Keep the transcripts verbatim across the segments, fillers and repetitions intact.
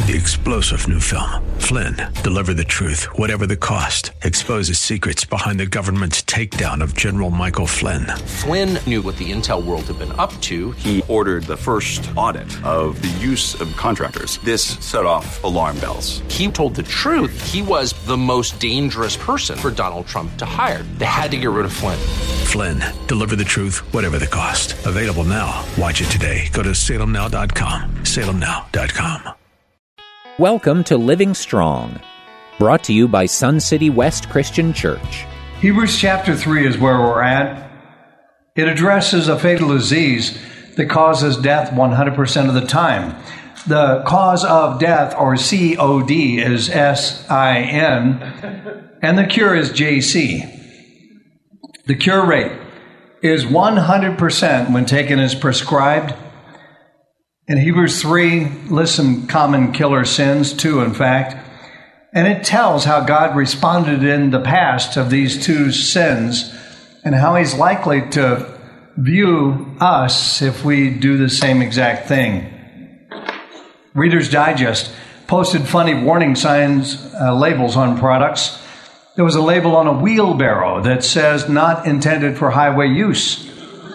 the explosive new film, Flynn, deliver the truth, whatever the cost, exposes secrets behind the government's takedown of General Michael Flynn. Flynn knew what the intel world had been up to. He ordered the first audit of the use of contractors. This set off alarm bells. He told the truth. He was the most dangerous person for Donald Trump to hire. They had to get rid of Flynn. Flynn, deliver the truth, whatever the cost. Available now. Watch it today. Go to salem now dot com. salem now dot com. Welcome to Living Strong, brought to you by Sun City West Christian Church. Hebrews chapter three is where we're at. It addresses a fatal disease that causes death one hundred percent of the time. The cause of death, or C O D, is S I N, and the cure is J C. The cure rate is one hundred percent when taken as prescribed. In Hebrews three lists some common killer sins, too, in fact. And it tells how God responded in the past of these two sins and how he's likely to view us if we do the same exact thing. Reader's Digest posted funny warning signs, uh, labels on products. There was a label on a wheelbarrow that says not intended for highway use.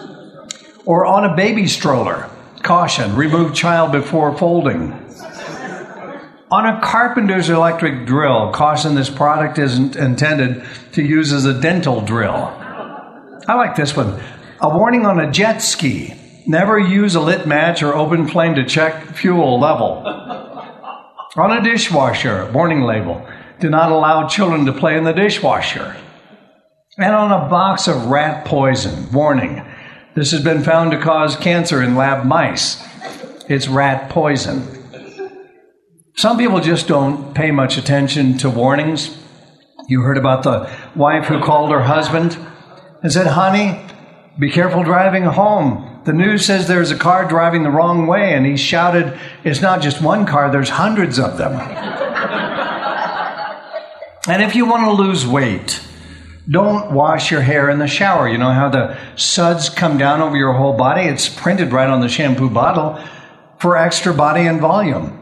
Or on a baby stroller, caution, remove child before folding. On a carpenter's electric drill, caution, this product isn't intended to use as a dental drill. I like this one. A warning on a jet ski. Never use a lit match or open flame to check fuel level. On a dishwasher, warning label. Do not allow children to play in the dishwasher. And on a box of rat poison, warning. This has been found to cause cancer in lab mice. It's rat poison. Some people just don't pay much attention to warnings. You heard about the wife who called her husband and said, honey, be careful driving home. The news says there's a car driving the wrong way. And he shouted, it's not just one car, there's hundreds of them. And if you want to lose weight, don't wash your hair in the shower. You know how the suds come down over your whole body? It's printed right on the shampoo bottle for extra body and volume.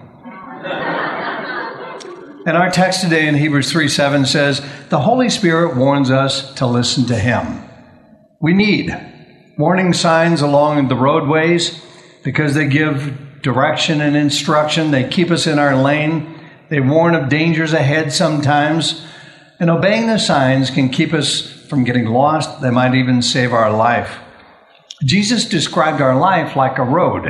And our text today in Hebrews three seven says, the Holy Spirit warns us to listen to him. We need warning signs along the roadways because they give direction and instruction. They keep us in our lane. They warn of dangers ahead sometimes. And obeying the signs can keep us from getting lost. They might even save our life. Jesus described our life like a road.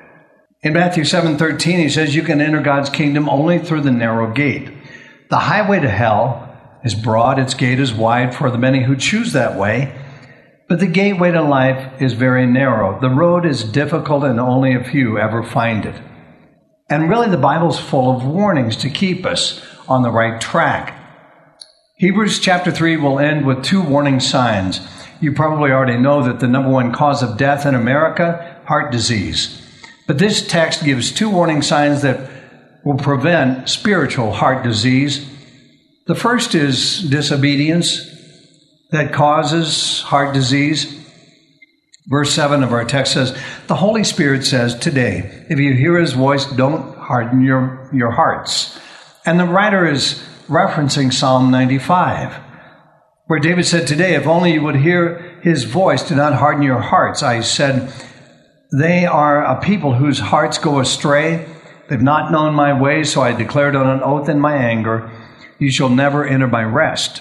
In Matthew seven thirteen, he says you can enter God's kingdom only through the narrow gate. The highway to hell is broad, its gate is wide for the many who choose that way. But the gateway to life is very narrow. The road is difficult and only a few ever find it. And really the Bible's full of warnings to keep us on the right track. Hebrews chapter three will end with two warning signs. You probably already know that the number one cause of death in America, heart disease. But this text gives two warning signs that will prevent spiritual heart disease. The first is disobedience that causes heart disease. Verse seven of our text says, the Holy Spirit says today, if you hear his voice, don't harden your, your hearts. And the writer is referencing Psalm ninety-five, where David said today, if only you would hear his voice, do not harden your hearts. I said, they are a people whose hearts go astray. They've not known my ways, so I declared on an oath in my anger, you shall never enter my rest.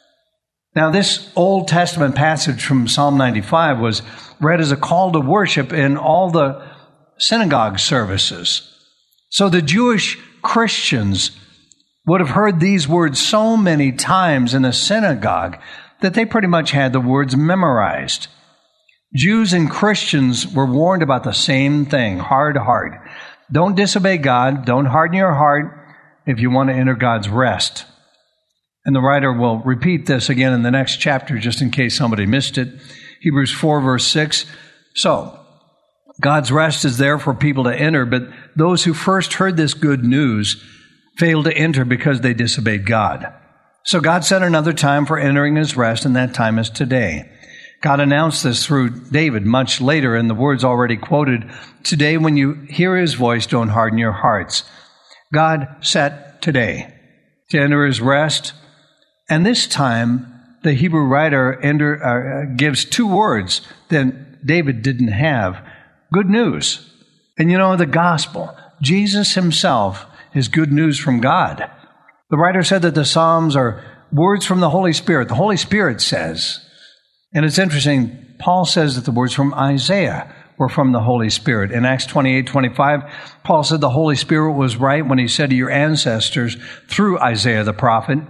Now, this Old Testament passage from Psalm ninety-five was read as a call to worship in all the synagogue services. So the Jewish Christians would have heard these words so many times in a synagogue that they pretty much had the words memorized. Jews and Christians were warned about the same thing, hard heart. Don't disobey God. Don't harden your heart if you want to enter God's rest. And the writer will repeat this again in the next chapter, just in case somebody missed it. Hebrews four, verse six. So, God's rest is there for people to enter, but those who first heard this good news failed to enter because they disobeyed God. So God set another time for entering his rest, and that time is today. God announced this through David much later in the words already quoted. Today, when you hear his voice, don't harden your hearts. God set today to enter his rest. And this time, the Hebrew writer enter, uh, gives two words that David didn't have. Good news. And you know, the gospel, Jesus himself is good news from God. The writer said that the Psalms are words from the Holy Spirit. The Holy Spirit says, and it's interesting, Paul says that the words from Isaiah were from the Holy Spirit. In Acts twenty-eight twenty-five, Paul said the Holy Spirit was right when he said to your ancestors through Isaiah the prophet,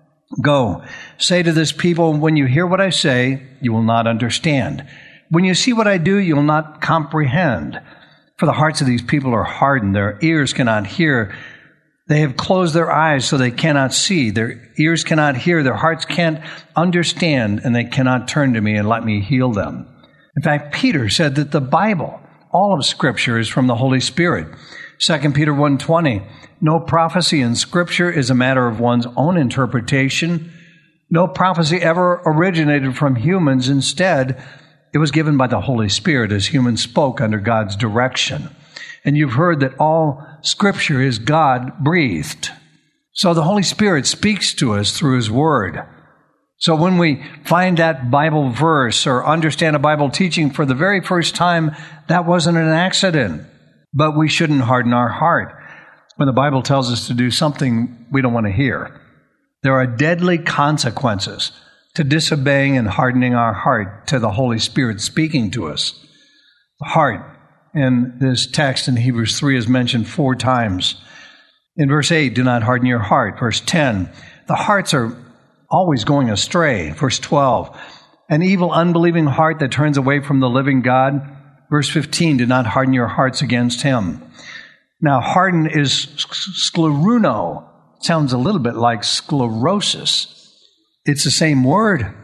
go, say to this people, when you hear what I say, you will not understand. When you see what I do, you will not comprehend. For the hearts of these people are hardened. Their ears cannot hear. They have closed their eyes so they cannot see. Their ears cannot hear. Their hearts can't understand, and they cannot turn to me and let me heal them. In fact, Peter said that the Bible, all of Scripture, is from the Holy Spirit. Second Peter one twenty, no prophecy in Scripture is a matter of one's own interpretation. No prophecy ever originated from humans. Instead, it was given by the Holy Spirit as humans spoke under God's direction. And you've heard that all Scripture is God-breathed. So the Holy Spirit speaks to us through His Word. So when we find that Bible verse or understand a Bible teaching for the very first time, that wasn't an accident. But we shouldn't harden our heart when the Bible tells us to do something we don't want to hear. There are deadly consequences to disobeying and hardening our heart to the Holy Spirit speaking to us. The heart in this text in Hebrews three is mentioned four times. In verse eight, do not harden your heart. Verse ten, the hearts are always going astray. Verse twelve, an evil, unbelieving heart that turns away from the living God. Verse fifteen, do not harden your hearts against Him. Now, harden is skleruno. Sounds a little bit like sclerosis. It's the same word.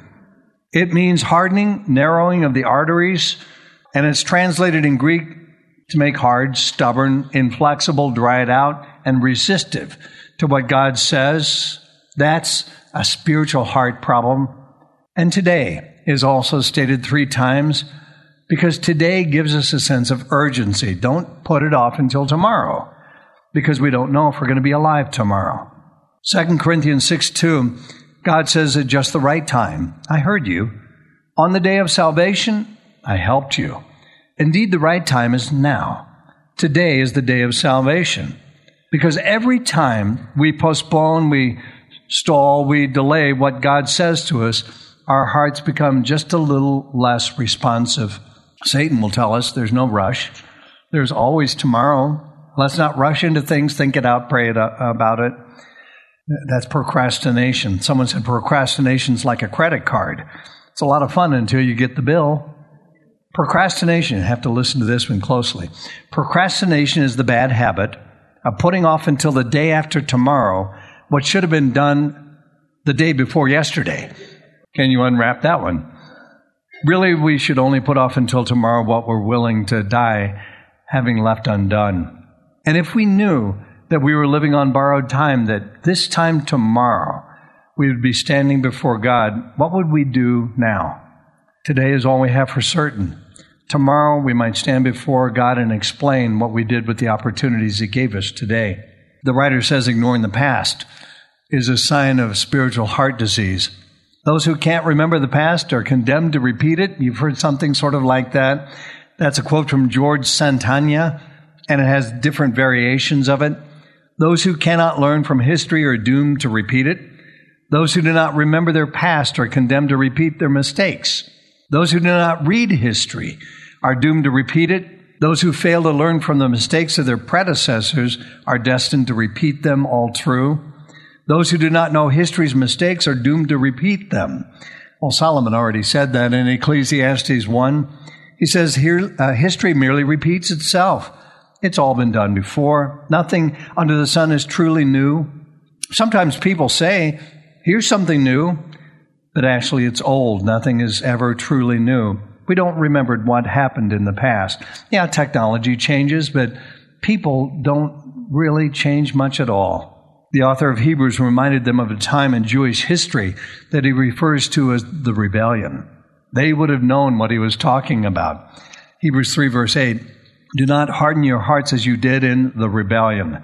It means hardening, narrowing of the arteries, and it's translated in Greek to make hard, stubborn, inflexible, dried out, and resistive to what God says. That's a spiritual heart problem. And today is also stated three times because today gives us a sense of urgency. Don't put it off until tomorrow because we don't know if we're going to be alive tomorrow. Second Corinthians six two, God says at just the right time, I heard you. On the day of salvation, I helped you. Indeed, the right time is now. Today is the day of salvation. Because every time we postpone, we stall, we delay what God says to us, our hearts become just a little less responsive. Satan will tell us there's no rush. There's always tomorrow. Let's not rush into things, think it out, pray it about it. That's procrastination. Someone said procrastination's like a credit card. It's a lot of fun until you get the bill. Procrastination, you have to listen to this one closely. Procrastination is the bad habit of putting off until the day after tomorrow what should have been done the day before yesterday. Can you unwrap that one? Really, we should only put off until tomorrow what we're willing to die having left undone. And if we knew that we were living on borrowed time, that this time tomorrow we would be standing before God, what would we do now? Today is all we have for certain. Tomorrow we might stand before God and explain what we did with the opportunities He gave us today. The writer says ignoring the past is a sign of spiritual heart disease. Those who can't remember the past are condemned to repeat it. You've heard something sort of like that. That's a quote from George Santayana, and it has different variations of it. Those who cannot learn from history are doomed to repeat it. Those who do not remember their past are condemned to repeat their mistakes. Those who do not read history are doomed to repeat it. Those who fail to learn from the mistakes of their predecessors are destined to repeat them all through. Those who do not know history's mistakes are doomed to repeat them. Well, Solomon already said that in Ecclesiastes one. He says, here, uh, history merely repeats itself. It's all been done before. Nothing under the sun is truly new. Sometimes people say, here's something new, but actually it's old. Nothing is ever truly new. We don't remember what happened in the past. Yeah, technology changes, but people don't really change much at all. The author of Hebrews reminded them of a time in Jewish history that he refers to as the rebellion. They would have known what he was talking about. Hebrews three verse eight, do not harden your hearts as you did in the rebellion.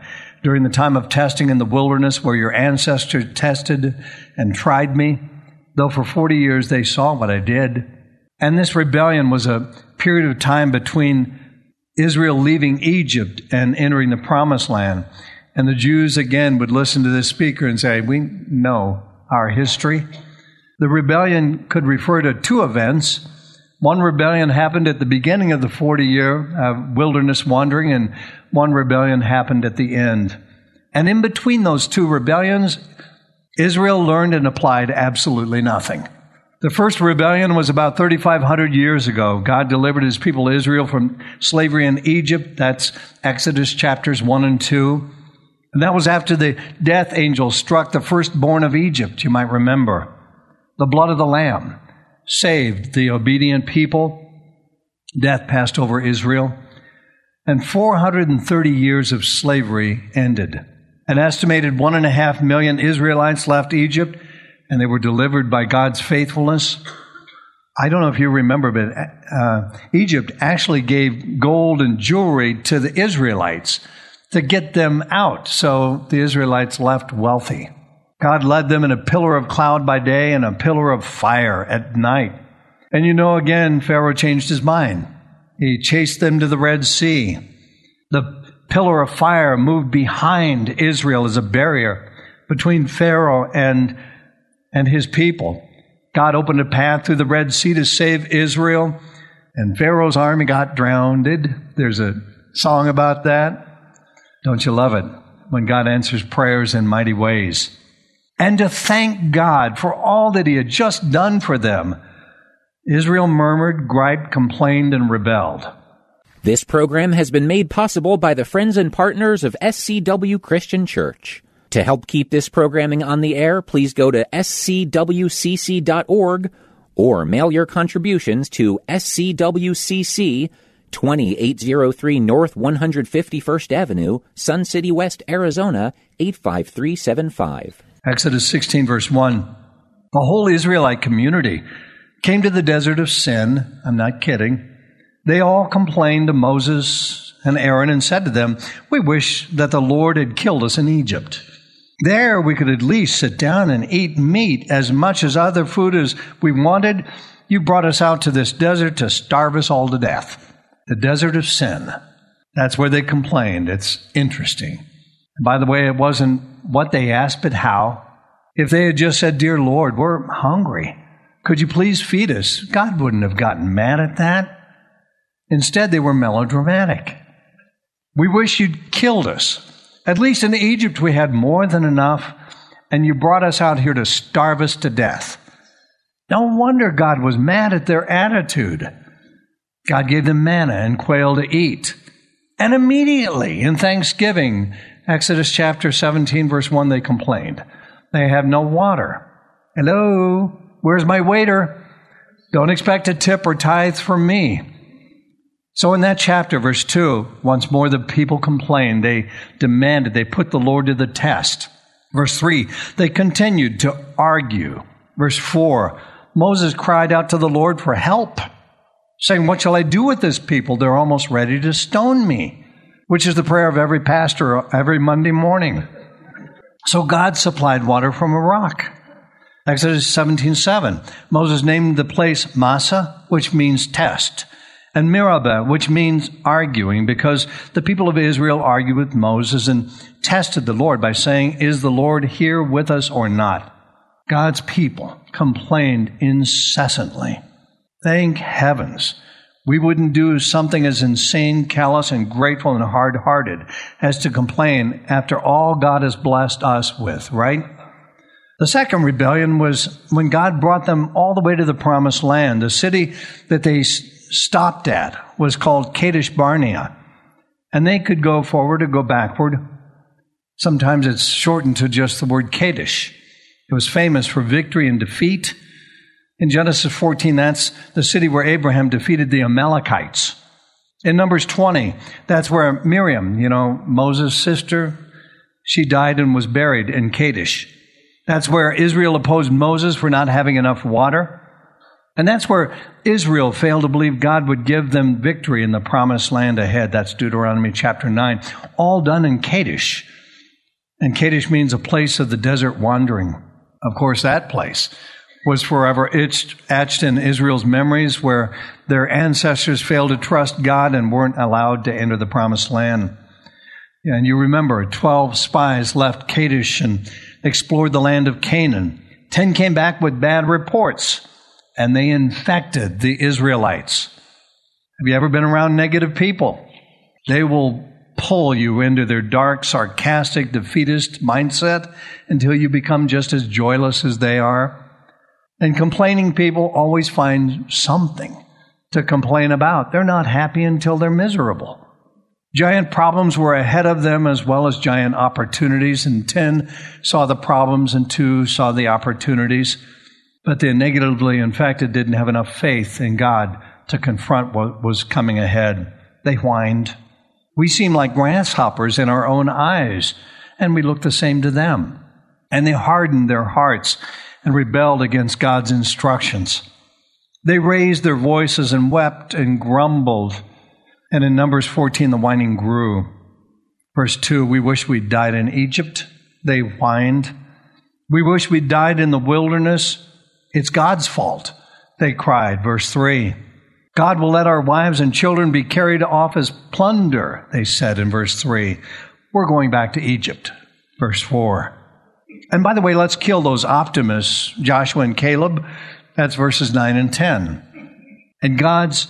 during the time of testing in the wilderness where your ancestors tested and tried me, though for forty years they saw what I did. And this rebellion was a period of time between Israel leaving Egypt and entering the Promised Land. And the Jews again would listen to this speaker and say, we know our history. The rebellion could refer to two events. One rebellion happened at the beginning of the forty-year uh, wilderness wandering, and one rebellion happened at the end. And in between those two rebellions, Israel learned and applied absolutely nothing. The first rebellion was about thirty-five hundred years ago. God delivered his people Israel from slavery in Egypt. That's Exodus chapters one and two. And that was after the death angel struck the firstborn of Egypt, you might remember. The blood of the Lamb saved the obedient people. Death passed over Israel. And four hundred thirty years of slavery ended. An estimated one and a half million Israelites left Egypt, and they were delivered by God's faithfulness. I don't know if you remember, but uh, Egypt actually gave gold and jewelry to the Israelites to get them out, so the Israelites left wealthy. God led them in a pillar of cloud by day and a pillar of fire at night. And you know, again, Pharaoh changed his mind. He chased them to the Red Sea. The pillar of fire moved behind Israel as a barrier between Pharaoh and, and his people. God opened a path through the Red Sea to save Israel, and Pharaoh's army got drowned. There's a song about that. Don't you love it? When God answers prayers in mighty ways. And to thank God for all that he had just done for them, Israel murmured, griped, complained, and rebelled. This program has been made possible by the friends and partners of S C W Christian Church. To help keep this programming on the air, please go to s c w c c dot org or mail your contributions to S C W C C, twenty-eight oh three North one hundred fifty-first Avenue, Sun City West, Arizona, eight five three seven five. Exodus sixteen, verse one. The whole Israelite community came to the desert of Sin. I'm not kidding. They all complained to Moses and Aaron and said to them, we wish that the Lord had killed us in Egypt. There we could at least sit down and eat meat as much as other food as we wanted. You brought us out to this desert to starve us all to death. The desert of Sin. That's where they complained. It's interesting. And by the way, it wasn't what they asked, but how. If they had just said, dear Lord, we're hungry. Could you please feed us? God wouldn't have gotten mad at that. Instead, they were melodramatic. We wish you'd killed us. At least in Egypt, we had more than enough, and you brought us out here to starve us to death. No wonder God was mad at their attitude. God gave them manna and quail to eat. And immediately in Thanksgiving, Exodus chapter seventeen, verse one, they complained. They have no water. Hello, where's my waiter? Don't expect a tip or tithe from me. So in that chapter, verse two, once more the people complained. They demanded, they put the Lord to the test. Verse three, they continued to argue. Verse four, Moses cried out to the Lord for help, saying, what shall I do with this people? They're almost ready to stone me, which is the prayer of every pastor every Monday morning. So God supplied water from a rock. Exodus seventeen seven, Moses named the place Massah, which means test, and Meribah, which means arguing, because the people of Israel argued with Moses and tested the Lord by saying, is the Lord here with us or not? God's people complained incessantly. Thank heavens we wouldn't do something as insane, callous, and grateful and hard-hearted as to complain after all God has blessed us with, right? The second rebellion was when God brought them all the way to the Promised Land. The city that they stopped at was called Kadesh Barnea, and they could go forward or go backward. Sometimes it's shortened to just the word Kadesh. It was famous for victory and defeat. In Genesis fourteen, that's the city where Abraham defeated the Amalekites. In Numbers twenty, that's where Miriam, you know, Moses' sister, she died and was buried in Kadesh. That's where Israel opposed Moses for not having enough water. And that's where Israel failed to believe God would give them victory in the promised land ahead. That's Deuteronomy chapter nine. All done in Kadesh. And Kadesh means a place of the desert wandering. Of course, that place was forever etched, etched in Israel's memories, where their ancestors failed to trust God and weren't allowed to enter the promised land. And you remember, twelve spies left Kadesh and explored the land of Canaan. Ten came back with bad reports, and they infected the Israelites. Have you ever been around negative people? They will pull you into their dark, sarcastic, defeatist mindset until you become just as joyless as they are. And complaining people always find something to complain about. They're not happy until they're miserable. Giant problems were ahead of them as well as giant opportunities, and ten saw the problems and two saw the opportunities. But the negatively infected didn't have enough faith in God to confront what was coming ahead. They whined. We seem like grasshoppers in our own eyes, and we look the same to them. And they hardened their hearts and rebelled against God's instructions. They raised their voices and wept and grumbled. And in Numbers fourteen, the whining grew. Verse two, we wish we'd died in Egypt. They whined. We wish we'd died in the wilderness. It's God's fault, they cried. Verse three, God will let our wives and children be carried off as plunder, they said in verse three. We're going back to Egypt. Verse four. And by the way, let's kill those optimists, Joshua and Caleb. That's verses nine and ten. And God's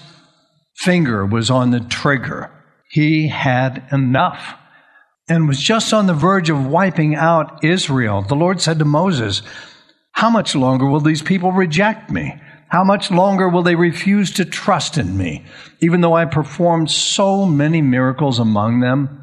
finger was on the trigger. He had enough and was just on the verge of wiping out Israel. The Lord said to Moses, how much longer will these people reject me? How much longer will they refuse to trust in me, even though I performed so many miracles among them?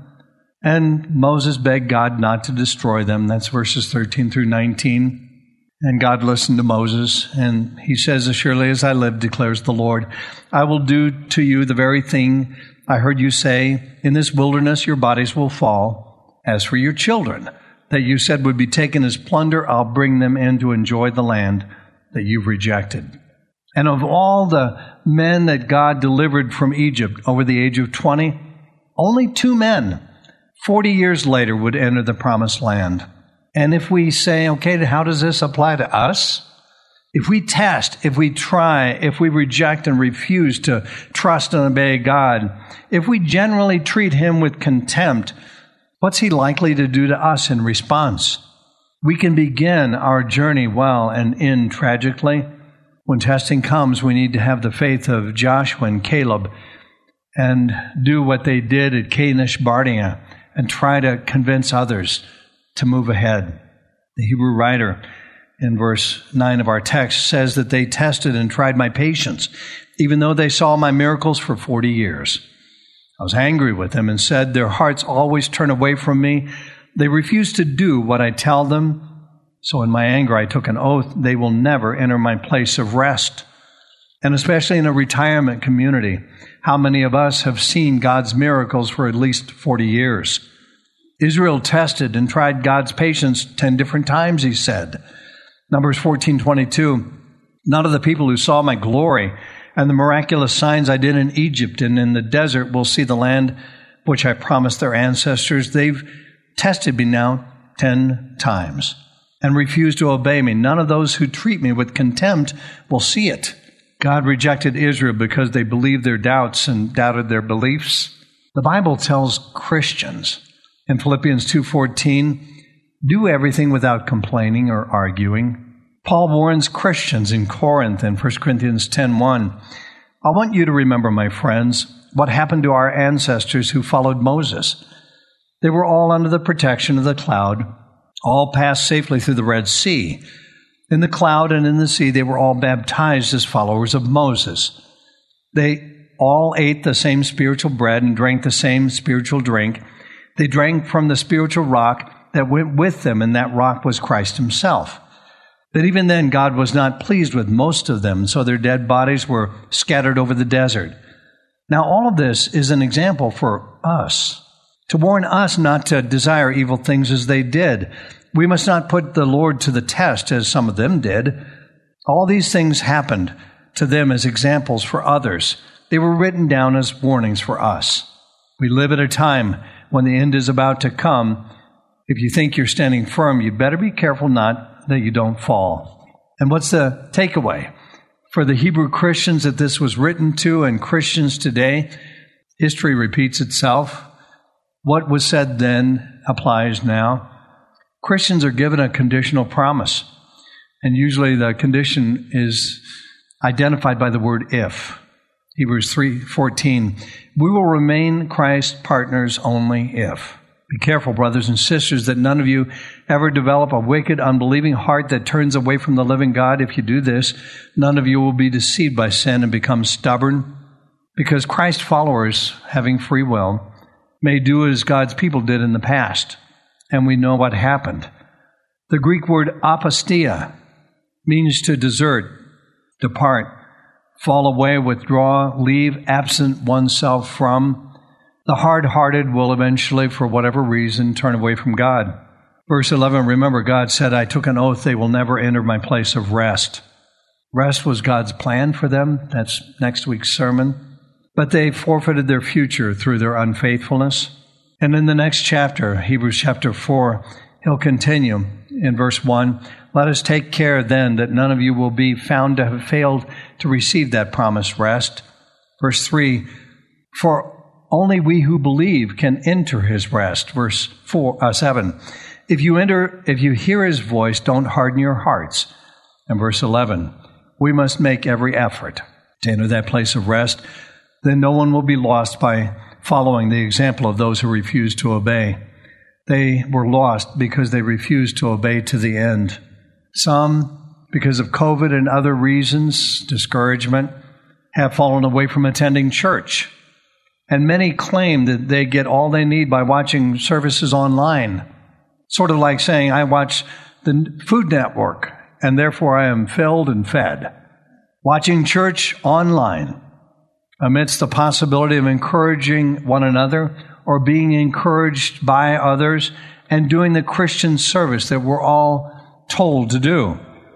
And Moses begged God not to destroy them. That's verses thirteen through nineteen. And God listened to Moses, and he says, as surely as I live, declares the Lord, I will do to you the very thing I heard you say, in this wilderness your bodies will fall. As for your children, that you said would be taken as plunder, I'll bring them in to enjoy the land that you've rejected. And of all the men that God delivered from Egypt over the age of twenty, only two men, forty years later, would enter the promised land. And if we say, okay, how does this apply to us? If we test, if we try, if we reject and refuse to trust and obey God, if we generally treat him with contempt, what's he likely to do to us in response? We can begin our journey well and end tragically. When testing comes, we need to have the faith of Joshua and Caleb and do what they did at Kadesh Barnea and try to convince others to move ahead. The Hebrew writer in verse nine of our text says that they tested and tried my patience, even though they saw my miracles for forty years. I was angry with them and said, their hearts always turn away from me. They refuse to do what I tell them. So in my anger, I took an oath, they will never enter my place of rest. And especially in a retirement community, how many of us have seen God's miracles for at least forty years? Israel tested and tried God's patience ten different times, he said. Numbers fourteen twenty-two, none of the people who saw my glory and the miraculous signs I did in Egypt and in the desert will see the land which I promised their ancestors. They've tested me now ten times and refused to obey me. None of those who treat me with contempt will see it. God rejected Israel because they believed their doubts and doubted their beliefs. The Bible tells Christians in Philippians two fourteen, do everything without complaining or arguing. Paul warns Christians in Corinth in First Corinthians ten one, I want you to remember, my friends, what happened to our ancestors who followed Moses. They were all under the protection of the cloud, all passed safely through the Red Sea. In the cloud and in the sea, they were all baptized as followers of Moses. They all ate the same spiritual bread and drank the same spiritual drink. They drank from the spiritual rock that went with them, and that rock was Christ himself. But even then, God was not pleased with most of them, so their dead bodies were scattered over the desert. Now, all of this is an example for us, to warn us not to desire evil things as they did. We must not put the Lord to the test as some of them did. All these things happened to them as examples for others. They were written down as warnings for us. We live at a time when the end is about to come. If you think you're standing firm, you better be careful not that you don't fall. And what's the takeaway? For the Hebrew Christians that this was written to and Christians today, history repeats itself. What was said then applies now. Christians are given a conditional promise, and usually the condition is identified by the word if. Hebrews three fourteen, we will remain Christ's partners only if. Be careful, brothers and sisters, that none of you ever develop a wicked, unbelieving heart that turns away from the living God. If you do this, none of you will be deceived by sin and become stubborn, because Christ's followers, having free will, may do as God's people did in the past, and we know what happened. The Greek word apostia means to desert, depart, fall away, withdraw, leave, absent oneself from. The hard-hearted will eventually, for whatever reason, turn away from God. Verse eleven, remember, God said, I took an oath they will never enter my place of rest. Rest was God's plan for them. That's next week's sermon. But they forfeited their future through their unfaithfulness. And in the next chapter, Hebrews chapter four, he'll continue in verse one, let us take care then that none of you will be found to have failed to receive that promised rest. Verse three, for only we who believe can enter his rest. Verse four, uh, seven, if you enter, if you hear his voice, don't harden your hearts. And verse eleven, we must make every effort to enter that place of rest. Then no one will be lost by following the example of those who refuse to obey. They were lost because they refused to obey to the end. Some, because of COVID and other reasons, discouragement, have fallen away from attending church. And many claim that they get all they need by watching services online. Sort of like saying, I watch the Food Network, and therefore I am filled and fed. Watching church online, amidst the possibility of encouraging one another or being encouraged by others and doing the Christian service that we're all told to do.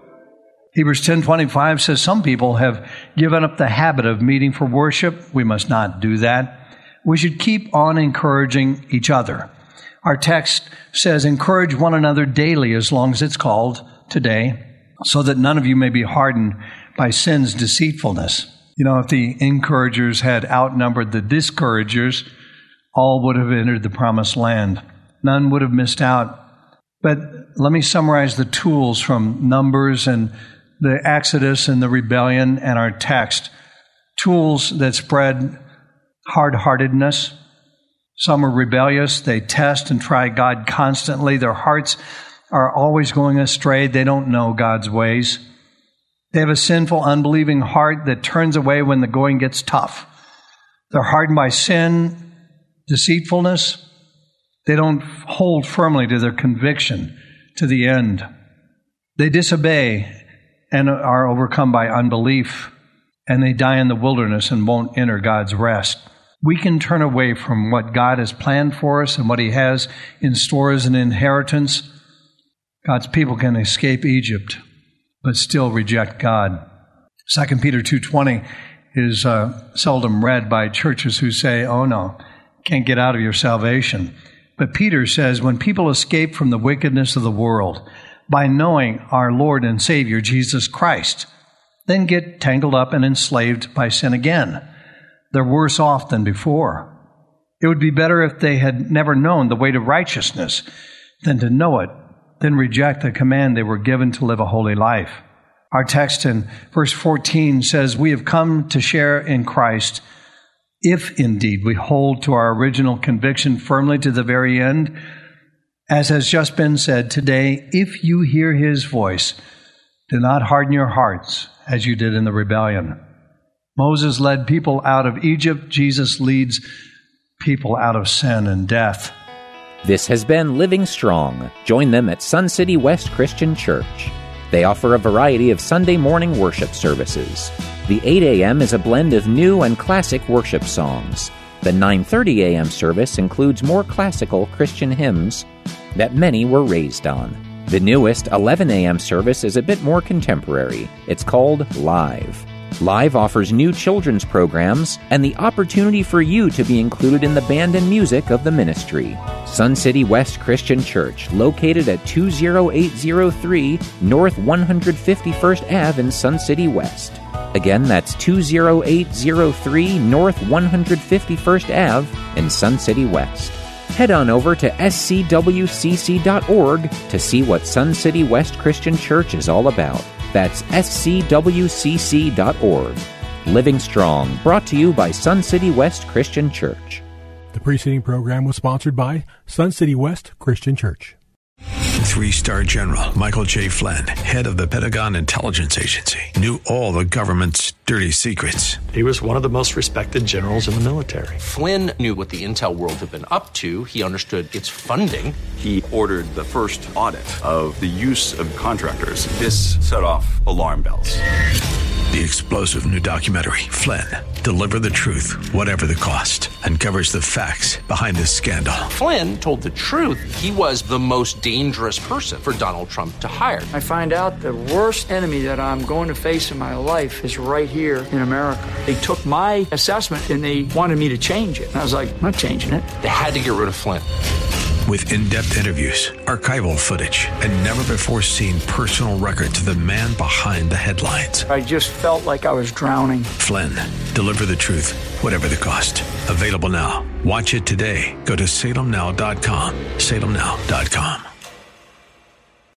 Hebrews ten twenty-five says some people have given up the habit of meeting for worship. We must not do that. We should keep on encouraging each other. Our text says, encourage one another daily as long as it's called today, so that none of you may be hardened by sin's deceitfulness. You know, if the encouragers had outnumbered the discouragers, all would have entered the promised land. None would have missed out. But let me summarize the tools from Numbers and the Exodus and the rebellion and our text. Tools that spread hard-heartedness. Some are rebellious. They test and try God constantly. Their hearts are always going astray. They don't know God's ways. They have a sinful, unbelieving heart that turns away when the going gets tough. They're hardened by sin, deceitfulness. They don't hold firmly to their conviction to the end. They disobey and are overcome by unbelief, and they die in the wilderness and won't enter God's rest. We can turn away from what God has planned for us and what He has in store as an inheritance. God's people can escape Egypt, but still reject God. Second Peter two twenty is uh, seldom read by churches who say, oh no, can't get out of your salvation. But Peter says, when people escape from the wickedness of the world by knowing our Lord and Savior, Jesus Christ, then get tangled up and enslaved by sin again, they're worse off than before. It would be better if they had never known the way to righteousness than to know it, then reject the command they were given to live a holy life. Our text in verse fourteen says, we have come to share in Christ if indeed we hold to our original conviction firmly to the very end. As has just been said today, if you hear His voice, do not harden your hearts as you did in the rebellion. Moses led people out of Egypt. Jesus leads people out of sin and death. This has been Living Strong. Join them at Sun City West Christian Church. They offer a variety of Sunday morning worship services. The eight a.m. is a blend of new and classic worship songs. The nine thirty a.m. service includes more classical Christian hymns that many were raised on. The newest eleven a.m. service is a bit more contemporary. It's called Live. Live offers new children's programs and the opportunity for you to be included in the band and music of the ministry. Sun City West Christian Church, located at two oh eight oh three North one hundred fifty-first Avenue in Sun City West. Again, that's two oh eight oh three North one hundred fifty-first Avenue in Sun City West. Head on over to S C W C C dot org to see what Sun City West Christian Church is all about. That's S C W C C dot org. Living Strong, brought to you by Sun City West Christian Church. The preceding program was sponsored by Sun City West Christian Church. Three-star General Michael J. Flynn, head of the Pentagon Intelligence Agency, knew all the government's dirty secrets. He was one of the most respected generals in the military. Flynn knew what the intel world had been up to. He understood its funding. He ordered the first audit of the use of contractors. This set off alarm bells. The explosive new documentary, Flynn, Deliver the Truth, Whatever the Cost, uncovers the facts behind this scandal. Flynn told the truth. He was the most dangerous person for Donald Trump to hire. I find out the worst enemy that I'm going to face in my life is right here in America. They took my assessment and they wanted me to change it. And I was like, I'm not changing it. They had to get rid of Flynn. With in-depth interviews, archival footage, and never-before-seen personal records of the man behind the headlines. I just felt like I was drowning. Flynn, Deliver the Truth, Whatever the Cost. Available now. Watch it today. Go to salem now dot com. salem now dot com.